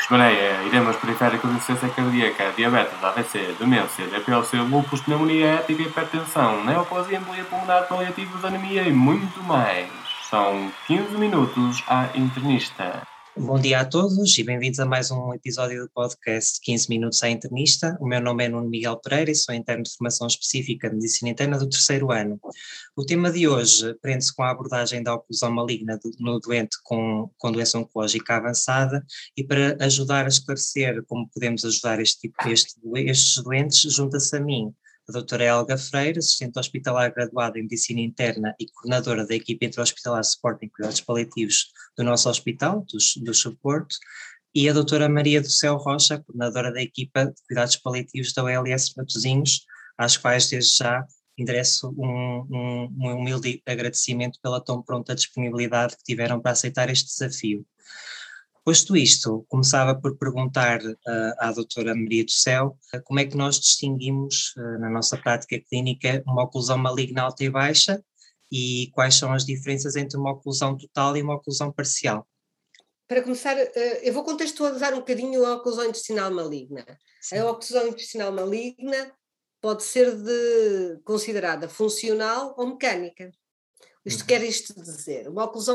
Gonorreia, edemas periféricos, insuficiência cardíaca, diabetes, AVC, demência, DPLC, lúpus, pneumonia ética, hipertensão, neoplasia, embolia pulmonar, paliativos, anemia e muito mais. São 15 minutos à internista. Bom dia a todos e bem-vindos a mais um episódio do podcast 15 Minutos à Internista. O meu nome é Nuno Miguel Pereira e sou interno de formação específica de Medicina Interna do terceiro ano. O tema de hoje prende-se com a abordagem da oclusão maligna no doente com doença oncológica avançada, e para ajudar a esclarecer como podemos ajudar estes doentes, junta-se a mim a doutora Helga Freire, assistente hospitalar graduada em Medicina Interna e coordenadora da equipe intra-hospitalar de suporte em cuidados paliativos do nosso hospital, do suporte, e a doutora Maria do Céu Rocha, coordenadora da equipa de cuidados paliativos da OLS Matosinhos, às quais desde já endereço um humilde agradecimento pela tão pronta disponibilidade que tiveram para aceitar este desafio. Posto isto, começava por perguntar à doutora Maria do Céu como é que nós distinguimos na nossa prática clínica uma oclusão maligna alta e baixa e quais são as diferenças entre uma oclusão total e uma oclusão parcial. Para começar, eu vou contextualizar um bocadinho a oclusão intestinal maligna. Sim. A oclusão intestinal maligna pode ser considerada funcional ou mecânica. Isto quer dizer, uma oclusão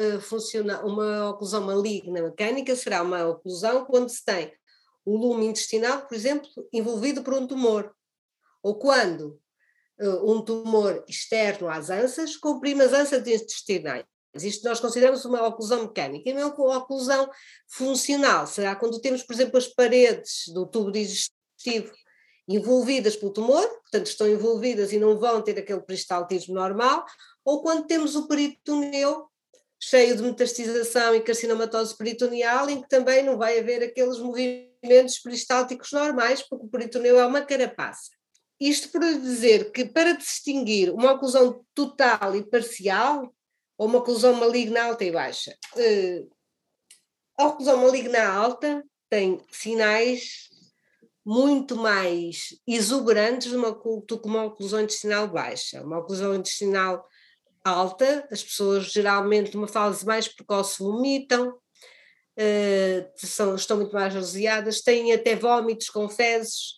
maligna mecânica será uma oclusão quando se tem o lume intestinal, por exemplo, envolvido por um tumor, ou quando um tumor externo às ânsias comprime as ânsias intestinais. Isto nós consideramos uma oclusão mecânica. E uma oclusão funcional será quando temos, por exemplo, as paredes do tubo digestivo envolvidas pelo tumor, portanto estão envolvidas e não vão ter aquele peristaltismo normal, ou quando temos o peritoneu cheio de metastização e carcinomatose peritoneal, em que também não vai haver aqueles movimentos peristálticos normais, porque o peritoneu é uma carapaça. Isto para dizer que, para distinguir uma oclusão total e parcial, ou uma oclusão maligna alta e baixa, a oclusão maligna alta tem sinais muito mais exuberantes do que uma oclusão intestinal baixa. Uma oclusão intestinal alta, as pessoas geralmente numa fase mais precoce vomitam, estão muito mais nauseadas, têm até vómitos com fezes,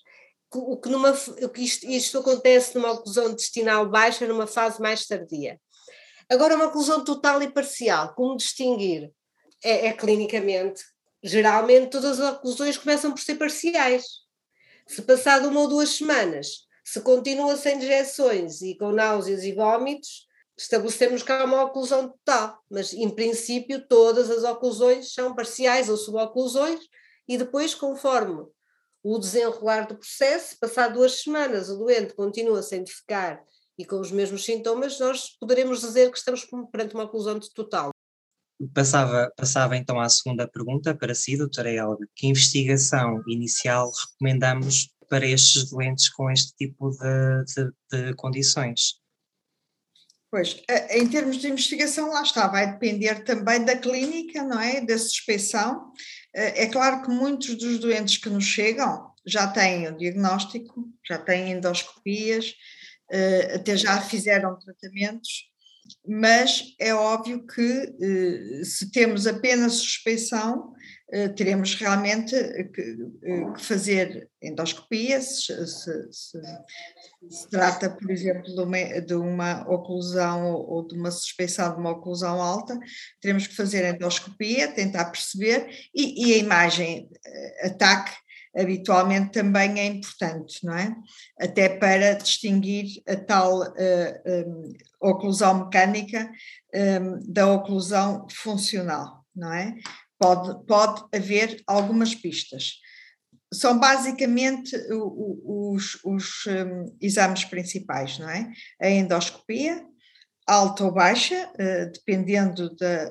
isto acontece numa oclusão intestinal baixa numa fase mais tardia. Agora, uma oclusão total e parcial, como distinguir? É clinicamente, geralmente todas as oclusões começam por ser parciais. Se passado 1 ou 2 semanas, se continua sem injeções e com náuseas e vómitos, estabelecemos que há uma oclusão total, mas em princípio todas as oclusões são parciais ou suboclusões, e depois, conforme o desenrolar do processo, passado 2 semanas o doente continua sem defecar e com os mesmos sintomas, nós poderemos dizer que estamos perante uma oclusão total. Passava então à segunda pergunta para si, doutora Helga. Que investigação inicial recomendamos para estes doentes com este tipo de condições? Pois, em termos de investigação, lá está, vai depender também da clínica, não é? Da suspeição. É claro que muitos dos doentes que nos chegam já têm o diagnóstico, já têm endoscopias, até já fizeram tratamentos, mas é óbvio que se temos apenas suspeição, teremos realmente que fazer endoscopia, se trata, por exemplo, de uma oclusão ou de uma suspeição de uma oclusão alta, teremos que fazer endoscopia, tentar perceber, e a imagem ATAC habitualmente também é importante, não é? Até para distinguir a tal oclusão mecânica da oclusão funcional, não é? Pode haver algumas pistas. São basicamente os exames principais, não é? A endoscopia, alta ou baixa, dependendo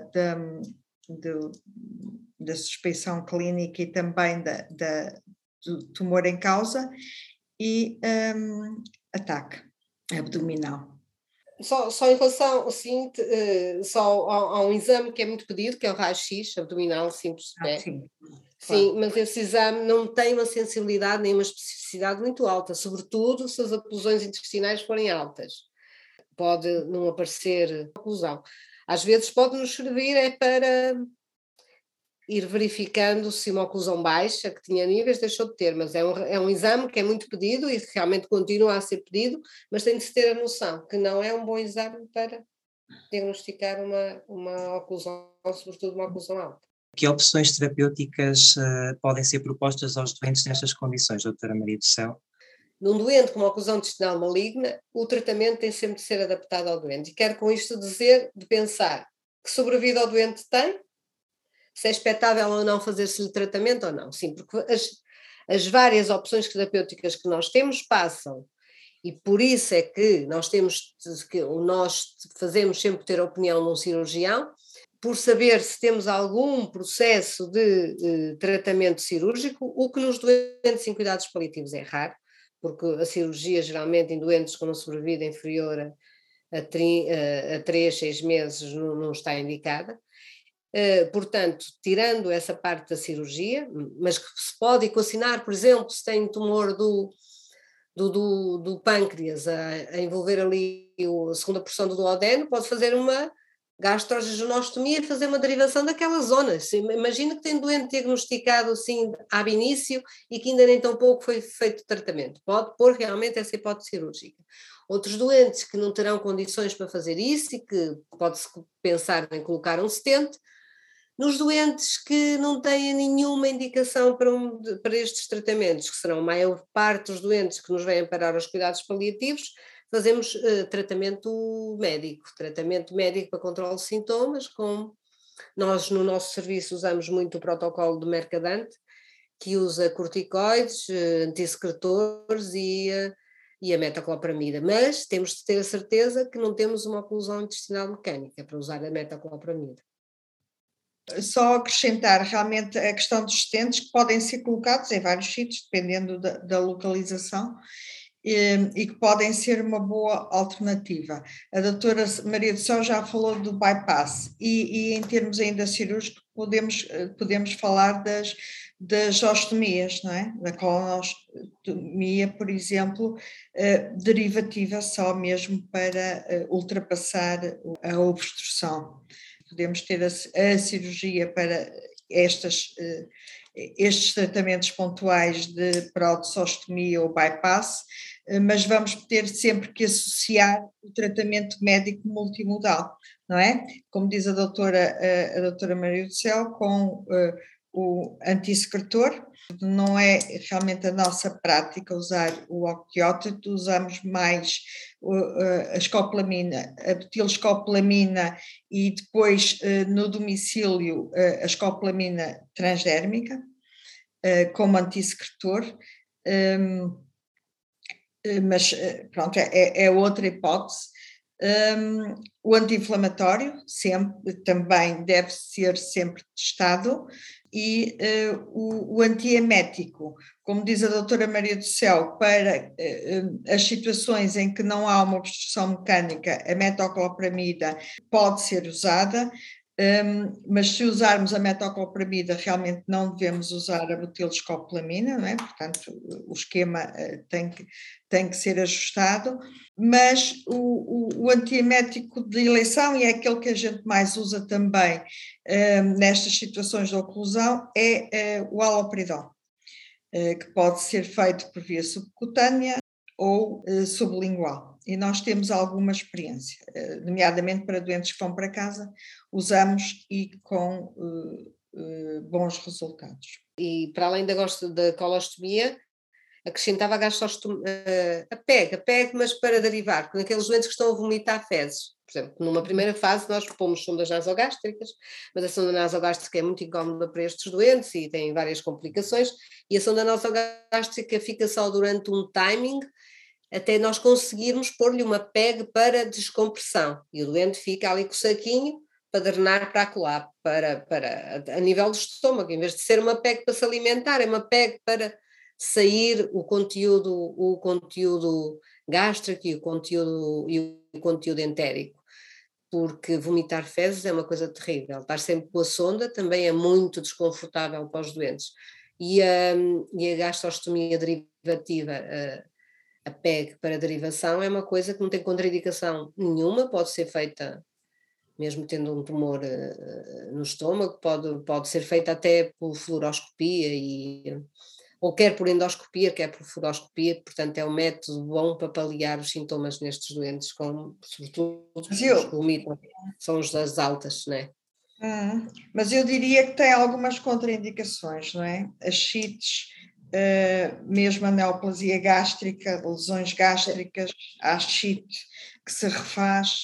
da suspeição clínica e também do tumor em causa, e ATAC abdominal. Só em relação, assim, só há um exame que é muito pedido, que é o raio-x abdominal simples. Sim. Sim, claro. Mas esse exame não tem uma sensibilidade nem uma especificidade muito alta, sobretudo se as oclusões intestinais forem altas. Pode não aparecer oclusão. Às vezes pode nos servir para ir verificando se uma oclusão baixa, que tinha níveis, deixou de ter, mas é um exame que é muito pedido e realmente continua a ser pedido, mas tem de se ter a noção que não é um bom exame para diagnosticar uma oclusão, sobretudo uma oclusão alta. Que opções terapêuticas podem ser propostas aos doentes nestas condições, doutora Maria do Céu? Num doente com uma oclusão intestinal maligna, o tratamento tem sempre de ser adaptado ao doente. E quero com isto dizer, de pensar que sobrevida o doente tem, se é expectável ou não fazer-se-lhe tratamento ou não. Sim, porque as várias opções terapêuticas que nós temos passam, e por isso é que nós fazemos sempre ter a opinião de um cirurgião, por saber se temos algum processo de tratamento cirúrgico, o que nos doentes em cuidados paliativos é raro, porque a cirurgia geralmente em doentes com uma sobrevida inferior a 3, 6 meses não está indicada. Portanto, tirando essa parte da cirurgia, mas que se pode equacionar, por exemplo, se tem tumor do pâncreas a envolver ali a segunda porção do duodeno, pode fazer uma gastrojejunostomia, fazer uma derivação daquela zona. Imagina que tem doente diagnosticado assim ab início e que ainda nem tão pouco foi feito tratamento. Pode pôr realmente essa hipótese cirúrgica. Outros doentes que não terão condições para fazer isso e que pode-se pensar em colocar um stent. Nos doentes que não têm nenhuma indicação para estes tratamentos, que serão a maior parte dos doentes que nos vêm parar aos cuidados paliativos, fazemos tratamento médico para controle de sintomas, nós no nosso serviço usamos muito o protocolo de Mercadante, que usa corticoides, antissecretores e a metoclopramida, mas temos de ter a certeza que não temos uma oclusão intestinal mecânica para usar a metoclopramida. Só acrescentar realmente a questão dos stents que podem ser colocados em vários sítios, dependendo da localização, e que podem ser uma boa alternativa. A doutora Maria do Céu já falou do bypass e em termos ainda cirúrgicos podemos falar das ostomias, não é? Da colonostomia, por exemplo, derivativa só mesmo para ultrapassar a obstrução. Podemos ter a cirurgia para estes tratamentos pontuais de parodossostomia ou bypass, mas vamos ter sempre que associar o tratamento médico multimodal, não é? Como diz a doutora Maria do Céu, com o antissecretor. Não é realmente a nossa prática usar o octiótido, usamos mais a escopolamina, a butilescopolamina e depois no domicílio a escopolamina transdérmica como antissecretor, mas pronto, é outra hipótese. O anti-inflamatório também deve ser sempre testado e o antiemético, como diz a doutora Maria do Céu, para as situações em que não há uma obstrução mecânica, a metoclopramida pode ser usada, mas se usarmos a metoclopramida realmente não devemos usar a butilescopolamina, não é? Portanto o esquema tem que ser ajustado, mas o antiemético de eleição, e é aquele que a gente mais usa também nestas situações de oclusão, é o haloperidol, que pode ser feito por via subcutânea ou sublingual. E nós temos alguma experiência, nomeadamente para doentes que vão para casa, usamos e com bons resultados. E para além da colostomia, acrescentava a PEG, mas para derivar, com aqueles doentes que estão a vomitar fezes. Por exemplo, numa primeira fase nós pomos sondas nasogástricas, mas a sonda nasogástrica é muito incómoda para estes doentes e tem várias complicações, e a sonda nasogástrica fica só durante um timing, até nós conseguirmos pôr-lhe uma PEG para descompressão, e o doente fica ali com o saquinho para drenar para acolá, a nível do estômago, em vez de ser uma PEG para se alimentar, é uma PEG para sair o conteúdo gástrico e o conteúdo entérico, porque vomitar fezes é uma coisa terrível, estar sempre com a sonda também é muito desconfortável para os doentes, e a gastrostomia derivativa, a PEG para derivação, é uma coisa que não tem contraindicação nenhuma, pode ser feita mesmo tendo um tumor no estômago, pode ser feita até por fluoroscopia, ou quer por endoscopia, quer por fluoroscopia, portanto é um método bom para paliar os sintomas nestes doentes, sobretudo os que vomitam, são os das altas, não é? Mas eu diria que tem algumas contraindicações, não é? As CITES, mesmo a neoplasia gástrica, lesões gástricas, a CIT que se refaz,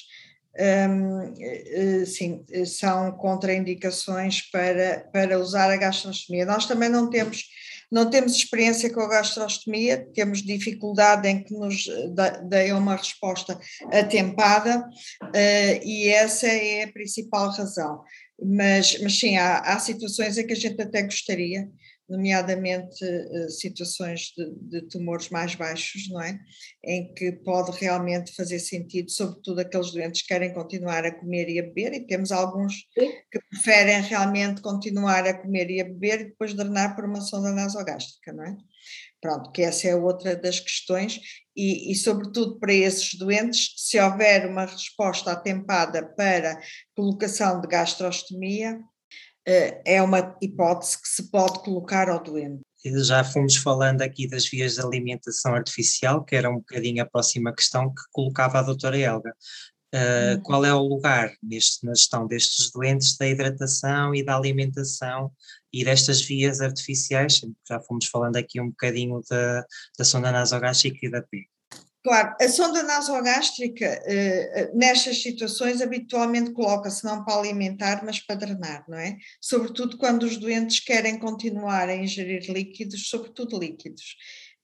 sim, são contraindicações para usar a gastrostomia. Nós também não temos experiência com a gastrostomia, temos dificuldade em que nos deem uma resposta atempada, e essa é a principal razão. Mas sim, há situações em que a gente até gostaria, nomeadamente situações de tumores mais baixos, não é? Em que pode realmente fazer sentido, sobretudo aqueles doentes que querem continuar a comer e a beber, e temos alguns que preferem realmente continuar a comer e a beber e depois drenar por uma sonda nasogástrica, não é? Pronto, que essa é outra das questões, e sobretudo para esses doentes, se houver uma resposta atempada para colocação de gastrostomia, é uma hipótese que se pode colocar ao doente. Já fomos falando aqui das vias de alimentação artificial, que era um bocadinho a próxima questão que colocava a doutora Helga. Qual é o lugar na gestão destes doentes da hidratação e da alimentação e destas vias artificiais? Já fomos falando aqui um bocadinho da sonda nasogástrica e da PEG. Claro, a sonda nasogástrica, nestas situações, habitualmente coloca-se não para alimentar, mas para drenar, não é? Sobretudo quando os doentes querem continuar a ingerir líquidos, sobretudo líquidos,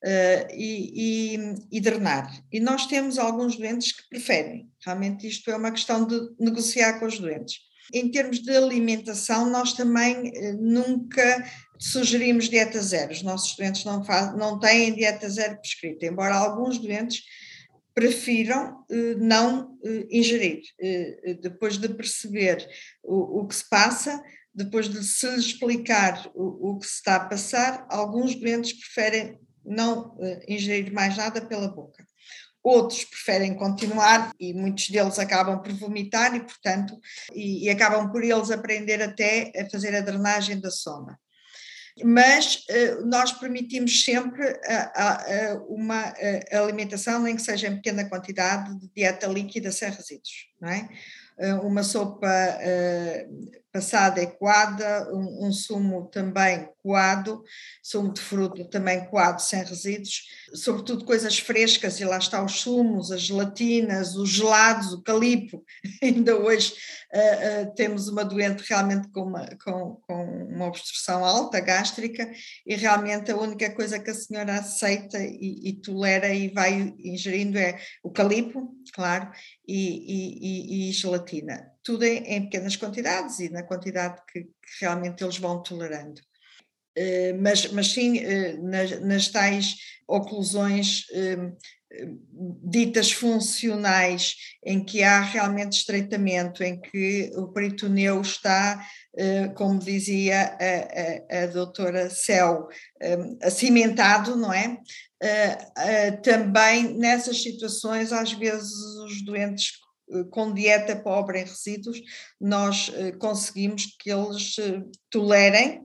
e drenar. E nós temos alguns doentes que preferem. Realmente isto é uma questão de negociar com os doentes. Em termos de alimentação, nós também nunca sugerimos dieta zero. Os nossos doentes não têm dieta zero prescrita, embora alguns doentes prefiram não ingerir. Depois de perceber o que se passa, depois de se lhes explicar o que se está a passar, alguns doentes preferem não ingerir mais nada pela boca. Outros preferem continuar e muitos deles acabam por vomitar e, portanto, e acabam por eles aprender até a fazer a drenagem da sonda. Mas nós permitimos sempre uma alimentação, nem que seja em pequena quantidade, de dieta líquida sem resíduos, não é? Uma sopa passada e coada, um sumo também coado, sumo de fruta também coado sem resíduos, sobretudo coisas frescas, e lá está os sumos, as gelatinas, os gelados, o calipo. Ainda hoje temos uma doente realmente com uma obstrução alta gástrica, e realmente a única coisa que a senhora aceita e tolera e vai ingerindo é o calipo, claro, e gelatina. Tudo em pequenas quantidades e na quantidade que realmente eles vão tolerando. Mas sim, nas tais oclusões ditas funcionais, em que há realmente estreitamento, em que o peritoneu está, como dizia a doutora Céu, acimentado, não é? Também nessas situações, às vezes os doentes com dieta pobre em resíduos, nós conseguimos que eles tolerem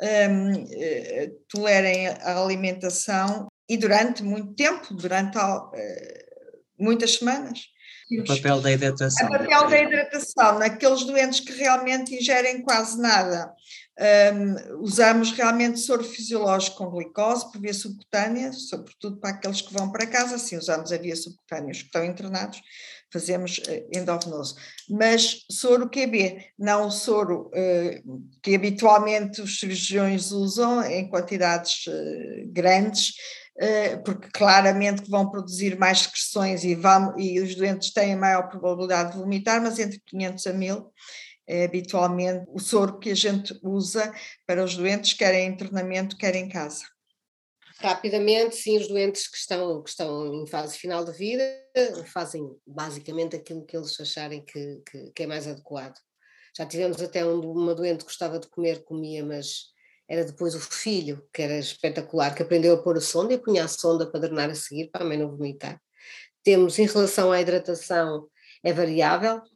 a alimentação, e durante muito tempo, durante muitas semanas. O papel da hidratação. O papel da hidratação, naqueles doentes que realmente ingerem quase nada, usamos realmente soro fisiológico com glicose por via subcutânea, sobretudo para aqueles que vão para casa, assim usamos a via subcutânea, os que estão internados, fazemos endovenoso. Mas soro QB, não o soro que habitualmente os cirurgiões usam em quantidades grandes, porque claramente que vão produzir mais secreções e os doentes têm maior probabilidade de vomitar, mas entre 500 a 1000 é habitualmente o soro que a gente usa para os doentes, quer em internamento, quer em casa. Rapidamente, sim, os doentes que estão em fase final de vida fazem basicamente aquilo que eles acharem que é mais adequado. Já tivemos até uma doente que gostava de comer, comia, mas era depois o filho, que era espetacular, que aprendeu a pôr a sonda e punha a sonda para drenar a seguir, para a mãe não vomitar. Temos, em relação à hidratação, é variável.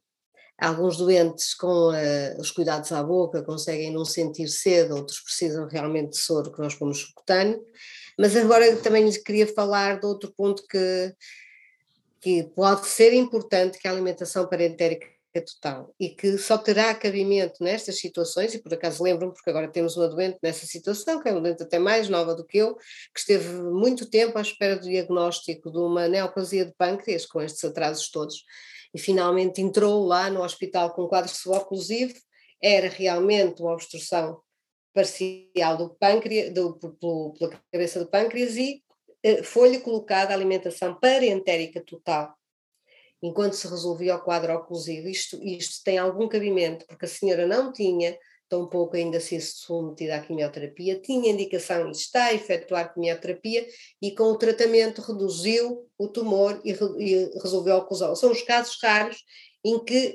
Alguns doentes com os cuidados à boca conseguem não sentir sede, outros precisam realmente de soro que nós pomos subcutâneo. Mas agora também lhes queria falar de outro ponto que pode ser importante, que é a alimentação parentérica total, e que só terá cabimento nestas situações, e por acaso lembro-me, porque agora temos uma doente nessa situação, que é uma doente até mais nova do que eu, que esteve muito tempo à espera do diagnóstico de uma neoplasia de pâncreas, com estes atrasos todos, e finalmente entrou lá no hospital com um quadro suboclusivo, era realmente uma obstrução parcial do pâncreas, pela cabeça do pâncreas, e foi-lhe colocada a alimentação parentérica total, enquanto se resolvia o quadro oclusivo. Isto tem algum cabimento, porque a senhora não tinha, tampouco ainda se submetida à quimioterapia, tinha indicação e está a efetuar quimioterapia, e com o tratamento reduziu o tumor e resolveu a oclusão. São os casos raros em que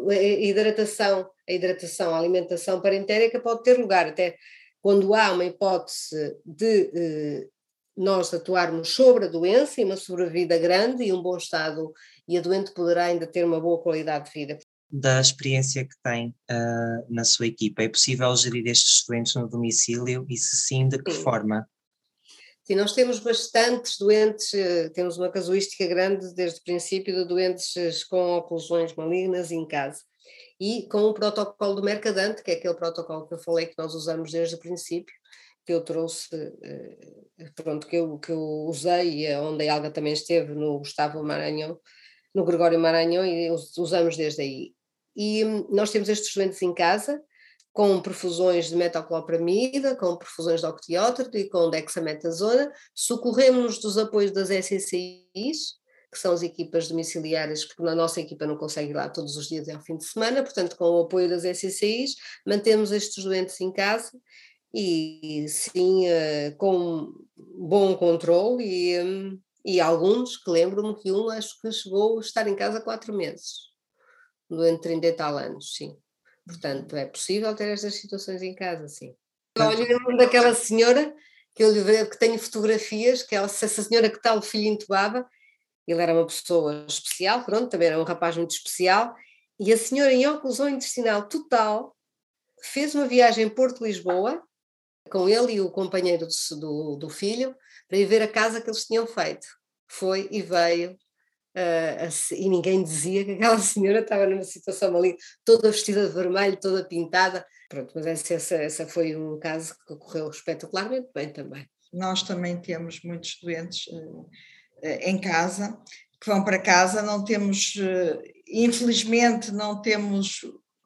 a hidratação, a alimentação parentérica pode ter lugar, até quando há uma hipótese de nós atuarmos sobre a doença e uma sobrevida grande e um bom estado, e a doente poderá ainda ter uma boa qualidade de vida. Da experiência que tem na sua equipa, é possível gerir estes doentes no domicílio e se sim, de que forma? Sim, nós temos bastantes doentes, temos uma casuística grande desde o princípio de doentes com oclusões malignas em casa, e com o protocolo do Mercadante, que é aquele protocolo que eu falei que nós usamos desde o princípio, que eu trouxe, pronto, que eu usei, e onde a Alga também esteve, no Gustavo Maranhão, no Gregório Maranhão, e usamos desde aí. E nós temos estes doentes em casa, com perfusões de metoclopramida, com perfusões de octiótrido e com dexametasona, socorremos-nos dos apoios das SCCIs, que são as equipas domiciliárias, porque a nossa equipa não consegue ir lá todos os dias, é ao fim de semana, portanto, com o apoio das SCCIs, mantemos estes doentes em casa, e sim, com bom controle, e alguns, que lembro-me que acho que chegou a estar em casa 4 meses, doente 30 e tal anos, sim. Portanto, é possível ter estas situações em casa, sim. Olha, eu lembro daquela senhora que eu lhe vejo, que tenho fotografias, que essa senhora que tal o filho intubava, ele era uma pessoa especial, pronto, também era um rapaz muito especial, e a senhora em oclusão intestinal total fez uma viagem Porto-Lisboa, com ele e o companheiro do filho, para ir ver a casa que eles tinham feito. Foi e veio, e ninguém dizia que aquela senhora estava numa situação ali, toda vestida de vermelho, toda pintada. Pronto, mas essa foi um caso que ocorreu espetacularmente bem também. Nós também temos muitos doentes em casa, que vão para casa, não temos, infelizmente não temos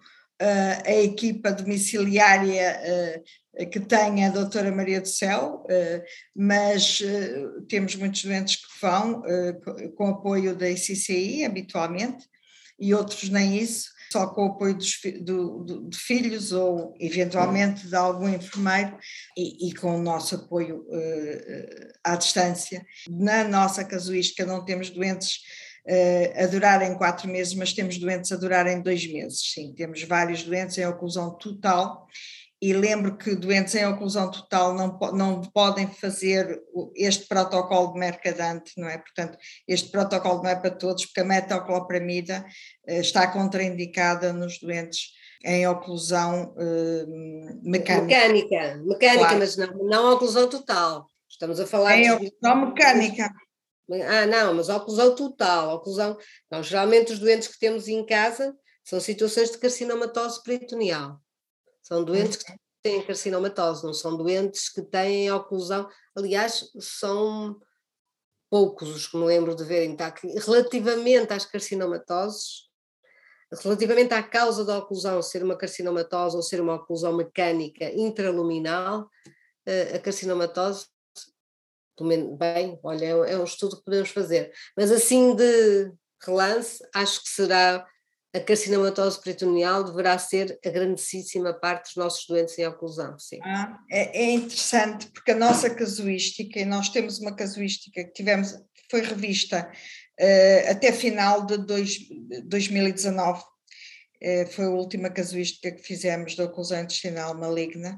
a equipa domiciliária que tem a doutora Maria do Céu, mas temos muitos doentes que vão com apoio da ICCI habitualmente, e outros nem isso, só com o apoio de filhos ou eventualmente de algum enfermeiro, e com o nosso apoio à distância. Na nossa casuística não temos doentes a durarem 4 meses, mas temos doentes a durarem 2 meses, sim, temos vários doentes em oclusão total, e lembro que doentes em oclusão total não podem fazer este protocolo de Mercadante, não é? Portanto, este protocolo não é para todos, porque a metoclopramida está contraindicada nos doentes em oclusão mecânica, claro. Mas não oclusão total, estamos a falar em oclusão mecânica. Não, mas oclusão total, oclusão. Não, geralmente os doentes que temos em casa são situações de carcinomatose peritoneal. São doentes que têm carcinomatose, não são doentes que têm oclusão. Aliás, são poucos os que me lembro de verem. Tá? Relativamente às carcinomatoses, relativamente à causa da oclusão ser uma carcinomatose ou ser uma oclusão mecânica intraluminal, a carcinomatose, bem, olha, é um estudo que podemos fazer, mas assim de relance, acho que será a carcinomatose peritoneal, deverá ser a grandíssima parte dos nossos doentes em oclusão, sim. É interessante, porque a nossa casuística, e nós temos uma casuística que foi revista até final de 2019, foi a última casuística que fizemos da oclusão intestinal maligna.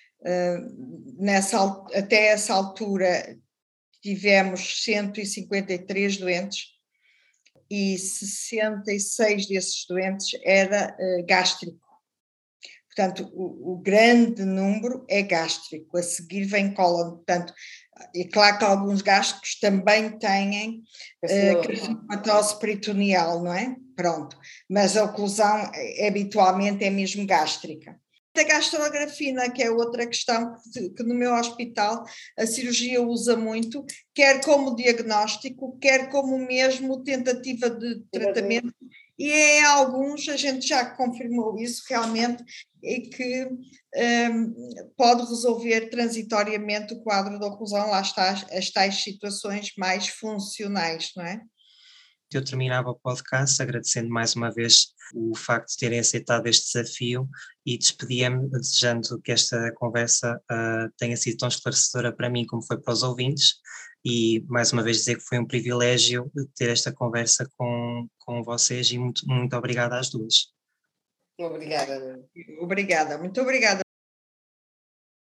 Até essa altura tivemos 153 doentes, e 66 desses doentes era gástrico. Portanto, o grande número é gástrico, a seguir vem cólon. Portanto, é claro que alguns gástricos também têm carcinomatose peritoneal, não é? Pronto, mas a oclusão habitualmente é mesmo gástrica. A gastrografina, que é outra questão que no meu hospital a cirurgia usa muito, quer como diagnóstico, quer como mesmo tentativa de tratamento, e em alguns a gente já confirmou isso realmente, e que pode resolver transitoriamente o quadro da oclusão, lá está as tais situações mais funcionais, não é? Eu terminava o podcast agradecendo mais uma vez o facto de terem aceitado este desafio e despedia-me desejando que esta conversa tenha sido tão esclarecedora para mim como foi para os ouvintes e mais uma vez dizer que foi um privilégio ter esta conversa com vocês e muito, muito obrigada às duas. Obrigada. Obrigada, muito obrigada.